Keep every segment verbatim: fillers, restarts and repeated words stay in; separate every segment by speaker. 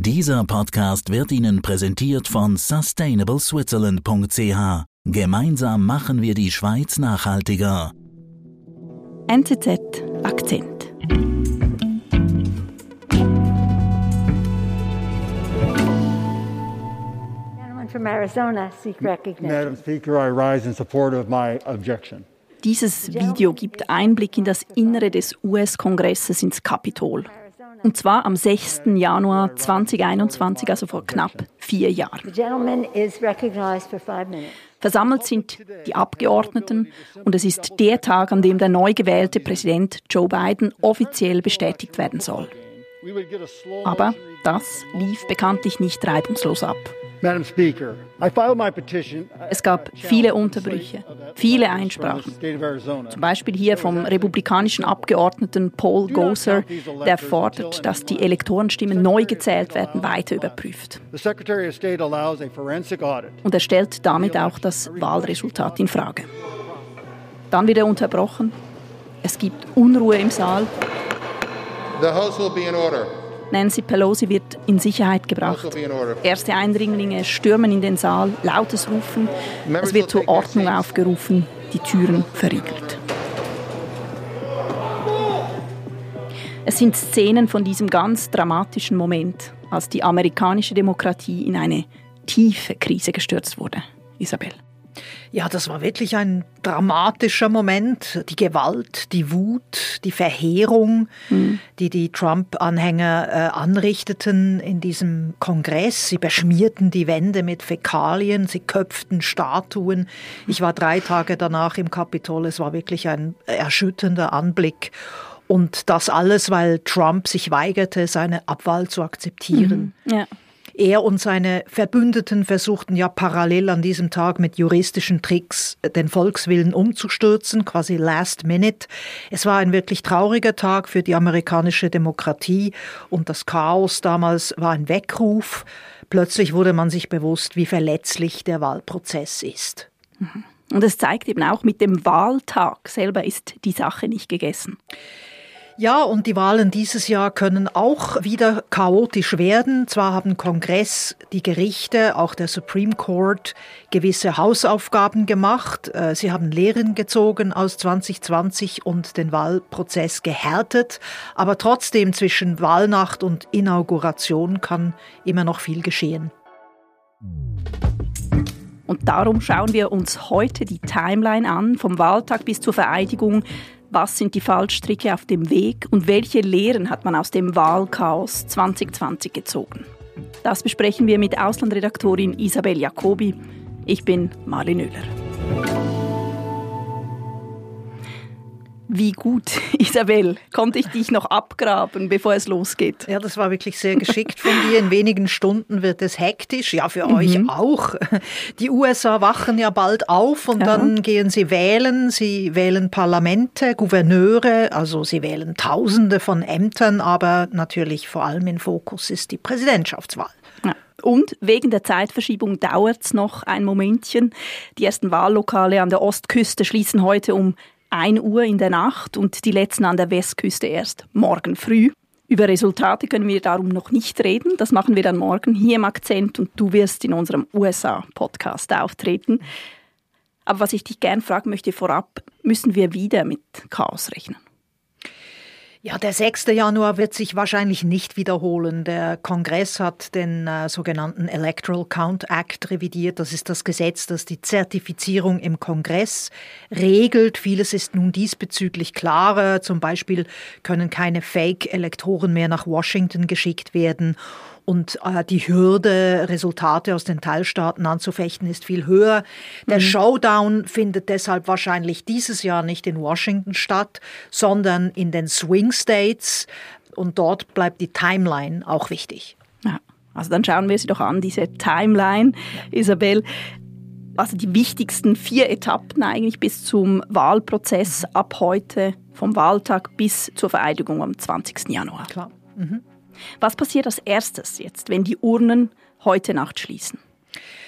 Speaker 1: Dieser Podcast wird Ihnen präsentiert von sustainable switzerland punkt c h. Gemeinsam machen wir die Schweiz nachhaltiger.
Speaker 2: N Z Z Akzent.
Speaker 3: From Arizona seek recognition.
Speaker 4: Madam Speaker, I rise in support of my objection.
Speaker 2: Dieses Video gibt Einblick in das Innere des U S-Kongresses ins Kapitol. Und zwar am sechsten Januar zweitausendeinundzwanzig, also vor knapp vier Jahren.
Speaker 3: The gentleman is recognized for five minutes.
Speaker 2: Versammelt sind die Abgeordneten und es ist der Tag, an dem der neu gewählte Präsident Joe Biden offiziell bestätigt werden soll. Aber das lief bekanntlich nicht reibungslos ab.
Speaker 4: Madam Speaker, I filed my petition.
Speaker 2: Es gab viele Unterbrüche, viele Einsprachen. Zum Beispiel hier vom republikanischen Abgeordneten Paul Gosar, der fordert, dass die Elektorenstimmen neu gezählt werden, weiter überprüft. Und er stellt damit auch das Wahlresultat in Frage. Dann wird er unterbrochen. Es gibt Unruhe im Saal.
Speaker 5: The House will be in order.
Speaker 2: Nancy Pelosi wird in Sicherheit gebracht. Erste Eindringlinge stürmen in den Saal, lautes Rufen. Es wird zur Ordnung aufgerufen, die Türen verriegelt. Es sind Szenen von diesem ganz dramatischen Moment, als die amerikanische Demokratie in eine tiefe Krise gestürzt wurde. Isabel.
Speaker 6: Ja, das war wirklich ein dramatischer Moment. Die Gewalt, die Wut, die Verheerung, mhm. die die Trump-Anhänger äh, anrichteten in diesem Kongress. Sie beschmierten die Wände mit Fäkalien, sie köpften Statuen. Ich war drei Tage danach im Kapitol. Es war wirklich ein erschütternder Anblick. Und das alles, weil Trump sich weigerte, seine Abwahl zu akzeptieren.
Speaker 2: Mhm. Ja.
Speaker 6: Er und seine Verbündeten versuchten ja parallel an diesem Tag mit juristischen Tricks den Volkswillen umzustürzen, quasi last minute. Es war ein wirklich trauriger Tag für die amerikanische Demokratie und das Chaos damals war ein Weckruf. Plötzlich wurde man sich bewusst, wie verletzlich der Wahlprozess ist.
Speaker 2: Und es zeigt eben auch, mit dem Wahltag selber ist die Sache nicht gegessen.
Speaker 6: Ja, und die Wahlen dieses Jahr können auch wieder chaotisch werden. Zwar haben Kongress, die Gerichte, auch der Supreme Court gewisse Hausaufgaben gemacht. Sie haben Lehren gezogen aus zwanzig zwanzig und den Wahlprozess gehärtet. Aber trotzdem zwischen Wahlnacht und Inauguration kann immer noch viel geschehen.
Speaker 2: Und darum schauen wir uns heute die Timeline an, vom Wahltag bis zur Vereidigung. Was sind die Fallstricke auf dem Weg und welche Lehren hat man aus dem Wahlchaos zwanzig zwanzig gezogen? Das besprechen wir mit Auslandredaktorin Isabel Jacobi. Ich bin Marlin Oehler. Wie gut, Isabel, konnte ich dich noch abgraben, bevor es losgeht?
Speaker 6: Ja, das war wirklich sehr geschickt von dir. In wenigen Stunden wird es hektisch. Ja, für mhm. euch auch. Die U S A wachen ja bald auf und ja. dann gehen sie wählen. Sie wählen Parlamente, Gouverneure, also sie wählen Tausende von Ämtern, aber natürlich vor allem im Fokus ist die Präsidentschaftswahl.
Speaker 2: Ja. Und wegen der Zeitverschiebung dauert es noch ein Momentchen. Die ersten Wahllokale an der Ostküste schließen heute um ein Uhr in der Nacht und die letzten an der Westküste erst morgen früh. Über Resultate können wir darum noch nicht reden. Das machen wir dann morgen hier im Akzent und du wirst in unserem U S A-Podcast auftreten. Aber was ich dich gerne fragen möchte vorab, müssen wir wieder mit Chaos rechnen?
Speaker 6: Ja, der sechste Januar wird sich wahrscheinlich nicht wiederholen. Der Kongress hat den äh, sogenannten Electoral Count Act revidiert. Das ist das Gesetz, das die Zertifizierung im Kongress regelt. Vieles ist nun diesbezüglich klarer. Zum Beispiel können keine Fake-Elektoren mehr nach Washington geschickt werden. Und äh, die Hürde, Resultate aus den Teilstaaten anzufechten, ist viel höher. Der mhm. Showdown findet deshalb wahrscheinlich dieses Jahr nicht in Washington statt, sondern in den Swing States. Und dort bleibt die Timeline auch wichtig.
Speaker 2: Ja, also dann schauen wir sie doch an, diese Timeline, ja. Isabel. Also die wichtigsten vier Etappen eigentlich bis zum Wahlprozess ab heute, vom Wahltag bis zur Vereidigung am zwanzigsten Januar.
Speaker 6: Klar. Mhm.
Speaker 2: Was passiert als erstes jetzt, wenn die Urnen heute Nacht schließen?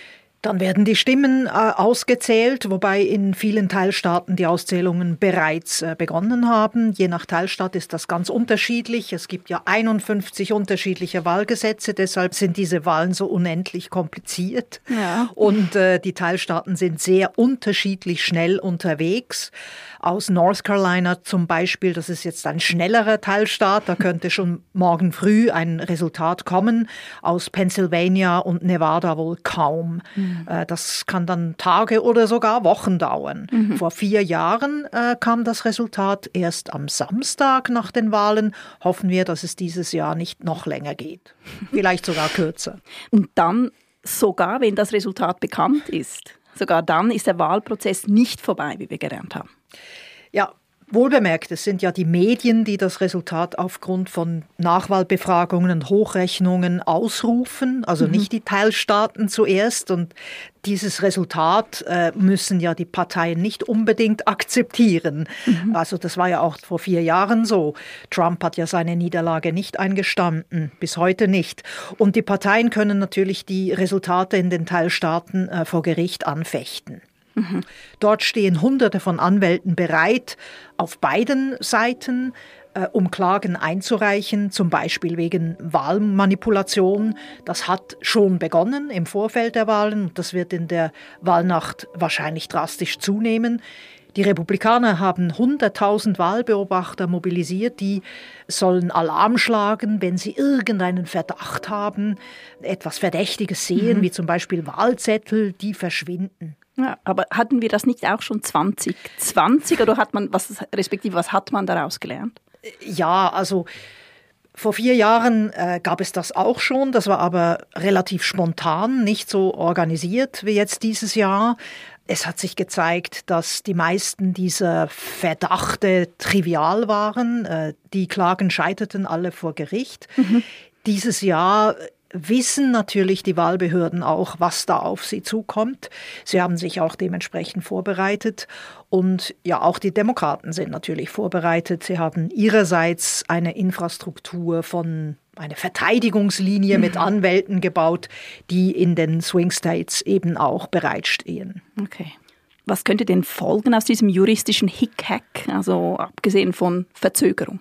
Speaker 6: Dann werden die Stimmen äh, ausgezählt, wobei in vielen Teilstaaten die Auszählungen bereits äh, begonnen haben. Je nach Teilstaat ist das ganz unterschiedlich. Es gibt ja einundfünfzig unterschiedliche Wahlgesetze, deshalb sind diese Wahlen so unendlich kompliziert. Ja. Und äh, die Teilstaaten sind sehr unterschiedlich schnell unterwegs. Aus North Carolina zum Beispiel, das ist jetzt ein schnellerer Teilstaat, da könnte schon morgen früh ein Resultat kommen. Aus Pennsylvania und Nevada wohl kaum. Mhm. Äh, das kann dann Tage oder sogar Wochen dauern. Mhm. Vor vier Jahren äh, kam das Resultat erst am Samstag nach den Wahlen. Hoffen wir, dass es dieses Jahr nicht noch länger geht. Vielleicht sogar kürzer.
Speaker 2: Und dann, sogar wenn das Resultat bekannt ist, sogar dann ist der Wahlprozess nicht vorbei, wie wir gelernt haben.
Speaker 6: Ja, wohlbemerkt, es sind ja die Medien, die das Resultat aufgrund von Nachwahlbefragungen und Hochrechnungen ausrufen, also mhm. nicht die Teilstaaten zuerst. Und dieses Resultat äh, müssen ja die Parteien nicht unbedingt akzeptieren. Mhm. Also das war ja auch vor vier Jahren so. Trump hat ja seine Niederlage nicht eingestanden, bis heute nicht. Und die Parteien können natürlich die Resultate in den Teilstaaten äh, vor Gericht anfechten. Mhm. Dort stehen Hunderte von Anwälten bereit, auf beiden Seiten, äh, um Klagen einzureichen, zum Beispiel wegen Wahlmanipulation. Das hat schon begonnen im Vorfeld der Wahlen und das wird in der Wahlnacht wahrscheinlich drastisch zunehmen. Die Republikaner haben hunderttausend Wahlbeobachter mobilisiert, die sollen Alarm schlagen, wenn sie irgendeinen Verdacht haben, etwas Verdächtiges sehen, mhm. wie zum Beispiel Wahlzettel, die verschwinden.
Speaker 2: Ja, aber hatten wir das nicht auch schon zwanzig zwanzig oder hat man, was, respektive was hat man daraus gelernt?
Speaker 6: Ja, also vor vier Jahren äh, gab es das auch schon, das war aber relativ spontan, nicht so organisiert wie jetzt dieses Jahr. Es hat sich gezeigt, dass die meisten dieser Verdachte trivial waren. Äh, die Klagen scheiterten alle vor Gericht. Mhm. Dieses Jahr wissen natürlich die Wahlbehörden auch, was da auf sie zukommt. Sie haben sich auch dementsprechend vorbereitet. Und ja, auch die Demokraten sind natürlich vorbereitet. Sie haben ihrerseits eine Infrastruktur von, eine Verteidigungslinie mit Anwälten gebaut, die in den Swing States eben auch bereitstehen.
Speaker 2: Okay. Was könnte denn folgen aus diesem juristischen Hickhack, also abgesehen von Verzögerung?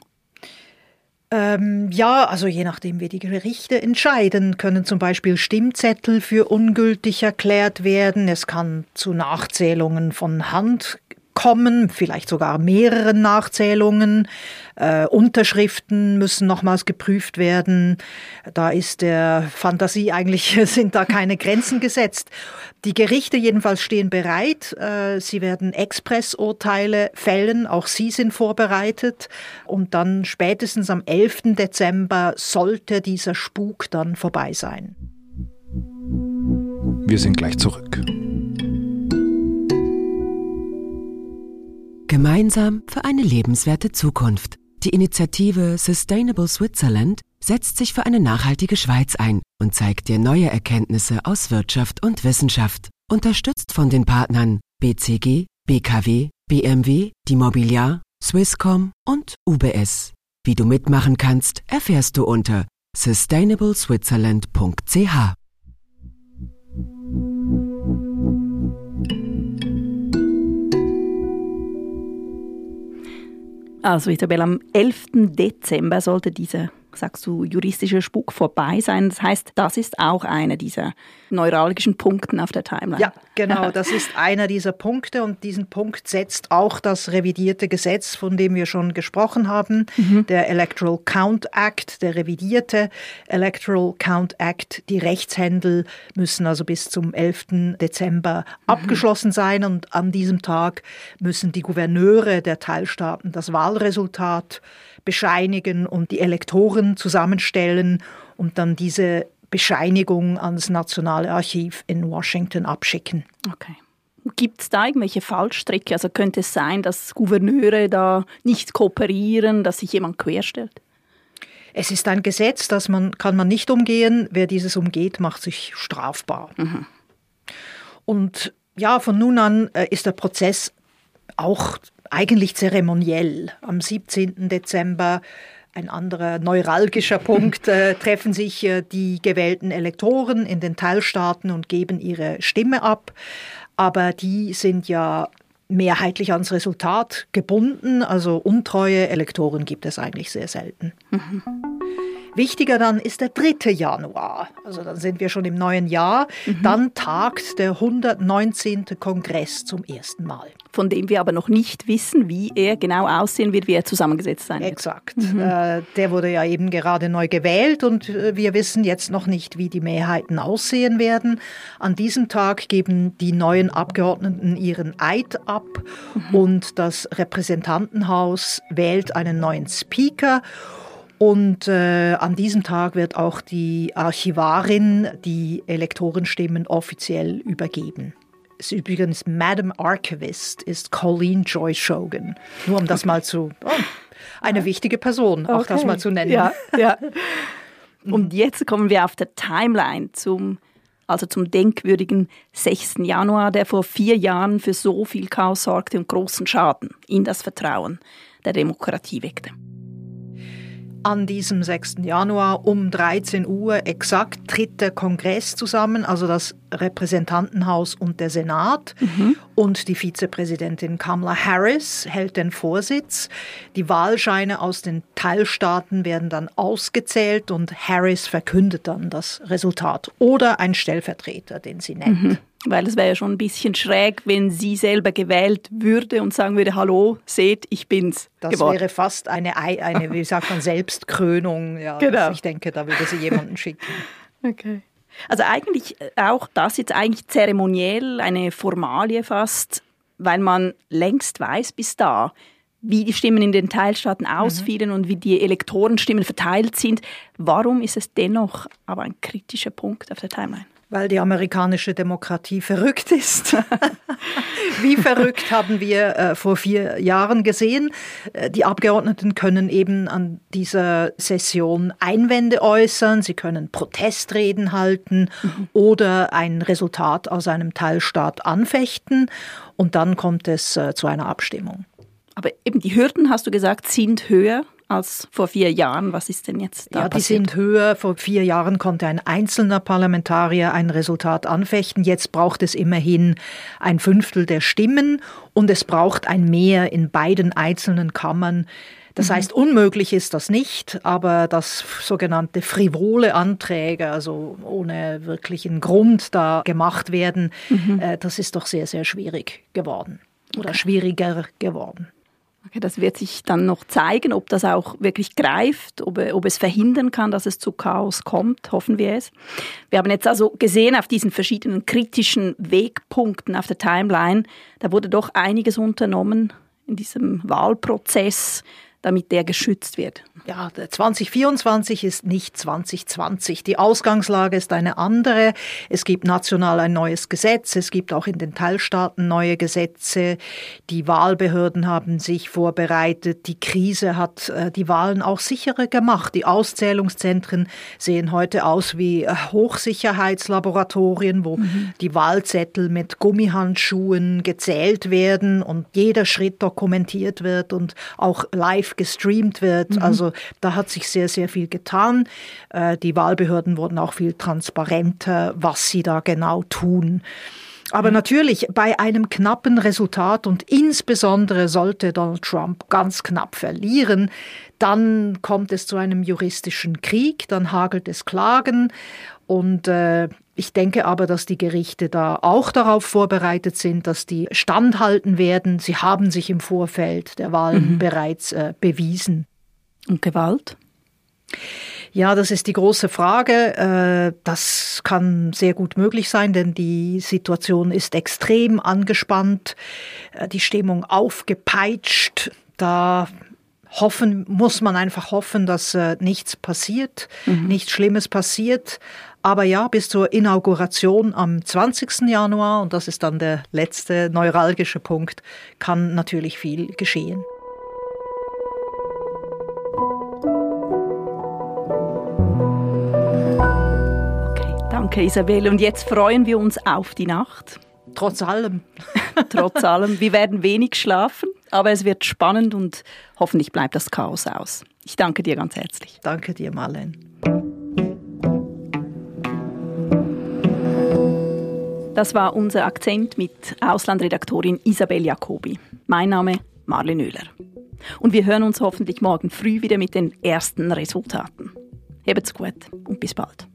Speaker 6: Ähm, ja, also je nachdem, wie die Gerichte entscheiden, können zum Beispiel Stimmzettel für ungültig erklärt werden. Es kann zu Nachzählungen von Hand kommen, vielleicht sogar mehreren Nachzählungen. Äh, Unterschriften müssen nochmals geprüft werden. Da ist der Fantasie eigentlich, sind da keine Grenzen gesetzt. Die Gerichte jedenfalls stehen bereit. Äh, sie werden Expressurteile fällen. Auch sie sind vorbereitet. Und dann spätestens am elften Dezember sollte dieser Spuk dann vorbei sein.
Speaker 7: Wir sind gleich zurück.
Speaker 8: Gemeinsam für eine lebenswerte Zukunft. Die Initiative Sustainable Switzerland setzt sich für eine nachhaltige Schweiz ein und zeigt dir neue Erkenntnisse aus Wirtschaft und Wissenschaft. Unterstützt von den Partnern B C G, B K W, B M W, die Mobiliar, Swisscom und U B S. Wie du mitmachen kannst, erfährst du unter sustainable switzerland punkt c h.
Speaker 2: Also Isabel, am elften Dezember sollte dieser, sagst du, juristische Spuk vorbei sein. Das heißt, das ist auch einer dieser neuralgischen Punkte auf der Timeline.
Speaker 6: Ja, genau, das ist einer dieser Punkte und diesen Punkt setzt auch das revidierte Gesetz, von dem wir schon gesprochen haben, mhm. der Electoral Count Act, der revidierte Electoral Count Act. Die Rechtshändel müssen also bis zum elften Dezember mhm. abgeschlossen sein und an diesem Tag müssen die Gouverneure der Teilstaaten das Wahlresultat bescheinigen und die Elektoren zusammenstellen und dann diese Bescheinigung ans Nationale Archiv in Washington abschicken.
Speaker 2: Okay. Gibt es da irgendwelche Fallstricke? Also könnte es sein, dass Gouverneure da nicht kooperieren, dass sich jemand querstellt?
Speaker 6: Es ist ein Gesetz, das man, kann man nicht umgehen. Wer dieses umgeht, macht sich strafbar. Mhm. Und ja, von nun an äh, ist der Prozess auch eigentlich zeremoniell. Am siebzehnten Dezember ein anderer neuralgischer Punkt, äh, treffen sich äh, die gewählten Elektoren in den Teilstaaten und geben ihre Stimme ab. Aber die sind ja mehrheitlich ans Resultat gebunden. Also untreue Elektoren gibt es eigentlich sehr selten. Mhm. Wichtiger dann ist der dritte Januar. Also dann sind wir schon im neuen Jahr. Mhm. Dann tagt der hundertneunzehnte Kongress zum ersten Mal.
Speaker 2: Von dem wir aber noch nicht wissen, wie er genau aussehen wird, wie er zusammengesetzt sein wird.
Speaker 6: Exakt. Mhm. Äh, der wurde ja eben gerade neu gewählt und äh, wir wissen jetzt noch nicht, wie die Mehrheiten aussehen werden. An diesem Tag geben die neuen Abgeordneten ihren Eid ab mhm. und das Repräsentantenhaus wählt einen neuen Speaker. Und äh, an diesem Tag wird auch die Archivarin die Elektorenstimmen offiziell übergeben. Es ist übrigens Madam Archivist ist Colleen Joy Shogan. Nur um das mal zu, oh, eine wichtige Person, auch okay. das mal zu nennen.
Speaker 2: Ja, ja. Und jetzt kommen wir auf der Timeline zum, also zum denkwürdigen sechsten Januar, der vor vier Jahren für so viel Chaos sorgte und großen Schaden in das Vertrauen der Demokratie weckte.
Speaker 6: An diesem sechsten Januar um dreizehn Uhr exakt tritt der Kongress zusammen, also das Repräsentantenhaus und der Senat. Mhm. Und die Vizepräsidentin Kamala Harris hält den Vorsitz. Die Wahlscheine aus den Teilstaaten werden dann ausgezählt und Harris verkündet dann das Resultat. Oder ein Stellvertreter, den sie nennt.
Speaker 2: Mhm. Weil es wäre ja schon ein bisschen schräg, wenn sie selber gewählt würde und sagen würde, hallo, seht, ich bin's
Speaker 6: Das
Speaker 2: geworden.
Speaker 6: wäre fast eine, eine, wie sagt man, Selbstkrönung. Ja,
Speaker 2: genau.
Speaker 6: Ich denke, da würde sie jemanden schicken.
Speaker 2: Okay. Also eigentlich auch das jetzt eigentlich zeremoniell, eine Formalie fast, weil man längst weiß bis da, wie die Stimmen in den Teilstaaten ausfielen mhm. und wie die Elektorenstimmen verteilt sind. Warum ist es dennoch aber ein kritischer Punkt auf der Timeline?
Speaker 6: Weil die amerikanische Demokratie verrückt ist. Wie verrückt haben wir äh, vor vier Jahren gesehen. Äh, die Abgeordneten können eben an dieser Session Einwände äußern, sie können Protestreden halten mhm. oder ein Resultat aus einem Teilstaat anfechten und dann kommt es äh, zu einer Abstimmung.
Speaker 2: Aber eben die Hürden, hast du gesagt, sind höher als vor vier Jahren. Was ist denn jetzt da
Speaker 6: Ja, die
Speaker 2: passiert?
Speaker 6: sind höher. Vor vier Jahren konnte ein einzelner Parlamentarier ein Resultat anfechten. Jetzt braucht es immerhin ein Fünftel der Stimmen und es braucht ein Mehr in beiden einzelnen Kammern. Das mhm. heißt, unmöglich ist das nicht, aber dass sogenannte frivole Anträge, also ohne wirklichen Grund da gemacht werden, mhm. äh, das ist doch sehr, sehr schwierig geworden oder okay. schwieriger geworden.
Speaker 2: Okay, das wird sich dann noch zeigen, ob das auch wirklich greift, ob, ob es verhindern kann, dass es zu Chaos kommt, hoffen wir es. Wir haben jetzt also gesehen auf diesen verschiedenen kritischen Wegpunkten auf der Timeline, da wurde doch einiges unternommen in diesem Wahlprozess, damit der geschützt wird.
Speaker 6: Ja, zwanzig vierundzwanzig ist nicht zwanzig zwanzig. Die Ausgangslage ist eine andere. Es gibt national ein neues Gesetz. Es gibt auch in den Teilstaaten neue Gesetze. Die Wahlbehörden haben sich vorbereitet. Die Krise hat äh, die Wahlen auch sicherer gemacht. Die Auszählungszentren sehen heute aus wie äh, Hochsicherheitslaboratorien, wo mhm. die Wahlzettel mit Gummihandschuhen gezählt werden und jeder Schritt dokumentiert wird und auch live gestreamt wird. Mhm. Also da hat sich sehr, sehr viel getan. Die Wahlbehörden wurden auch viel transparenter, was sie da genau tun. Aber mhm. natürlich bei einem knappen Resultat und insbesondere sollte Donald Trump ganz knapp verlieren, dann kommt es zu einem juristischen Krieg, dann hagelt es Klagen und äh, ich denke aber, dass die Gerichte da auch darauf vorbereitet sind, dass die standhalten werden. Sie haben sich im Vorfeld der Wahlen mhm. bereits äh, bewiesen.
Speaker 2: Und Gewalt?
Speaker 6: Ja, das ist die große Frage. Das kann sehr gut möglich sein, denn die Situation ist extrem angespannt, die Stimmung aufgepeitscht. Da hoffen, muss man einfach hoffen, dass nichts passiert, mhm. nichts Schlimmes passiert. Aber ja, bis zur Inauguration am zwanzigsten Januar, und das ist dann der letzte neuralgische Punkt, kann natürlich viel geschehen.
Speaker 2: Danke, Isabel. Und jetzt freuen wir uns auf die Nacht.
Speaker 6: Trotz allem.
Speaker 2: Trotz allem. Wir werden wenig schlafen, aber es wird spannend und hoffentlich bleibt das Chaos aus. Ich danke dir ganz herzlich.
Speaker 6: Danke dir, Marlene.
Speaker 2: Das war unser Akzent mit Auslandredaktorin Isabel Jacobi. Mein Name Marlene Oehler. Und wir hören uns hoffentlich morgen früh wieder mit den ersten Resultaten. Habt's gut und bis bald.